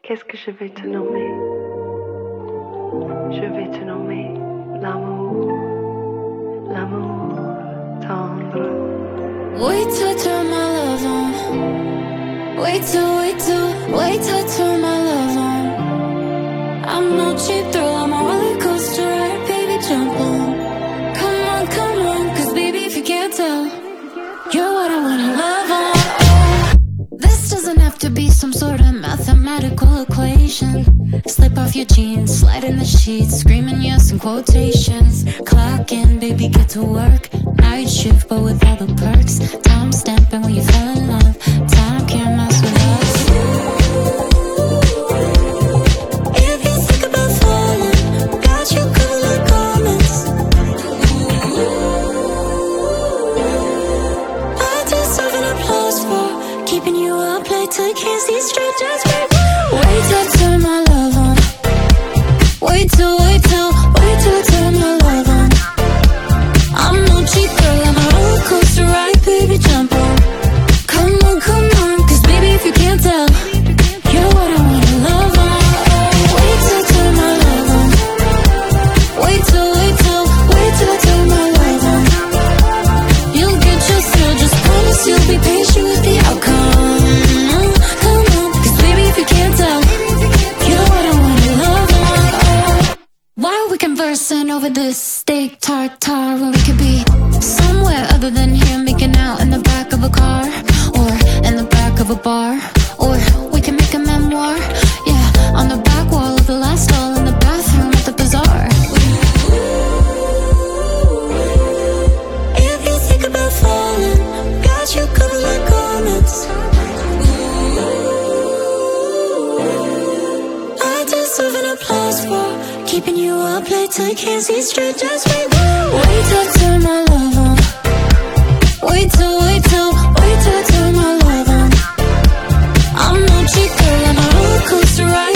Qu'est-ce que je vais te nommer? Je vais te nommer l'amour, l'amour tendre. Wait till I turn my love on. Wait till I turn my love on. I'm no cheap thrill, I'm a roller coaster ride, baby, jump on. Come on, cause baby, if you can't tell, you're what I wanna love on. This doesn't have to be some sort of mathematical equation. Slip off your jeans, slide in the sheets, screaming yes in quotations. Clock in, baby, get to work. Night shift, but with all the perks. Time stamping when you fell in love. Time can't mess with us. If you think about falling, got you covered like garments. I deserve an applause for keeping you up late till you can't see straight. Just wait till I turn my love on. Wait till I turn my love on. I'm no cheap girl, I'm a roller coaster ride, baby, jump on. Come on, cause baby, if you can't tell, you're what I wanna love on. Wait till I turn my love on. Wait till I turn my love on. You'll get your thrill, just promise you'll be patient with the outcome. Come on, cause baby, if you can't tell, you're what I wanna love on. Why are we conversing over this steak tartare when we could be somewhere other than here, making out in the back of a car, or in the back of a bar, or we can make a memoir, yeah, on the back wall of the last stall in the bathroom at the bazaar. If you think about falling, got you covered like garments. I deserve an applause for keeping you up late till you can't see straight. Just wait till I turn my love on. Wait till I turn my love on. I'm no cheap girl, I'm a roller coaster ride.